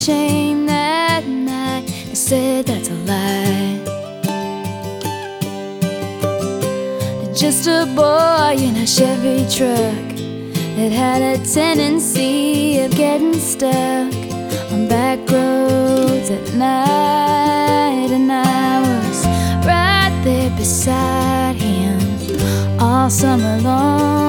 Shame that night, I said that's a lie. Just a boy in a Chevy truck that had a tendency of getting stuck on back roads at night. And I was right there beside him all summer long.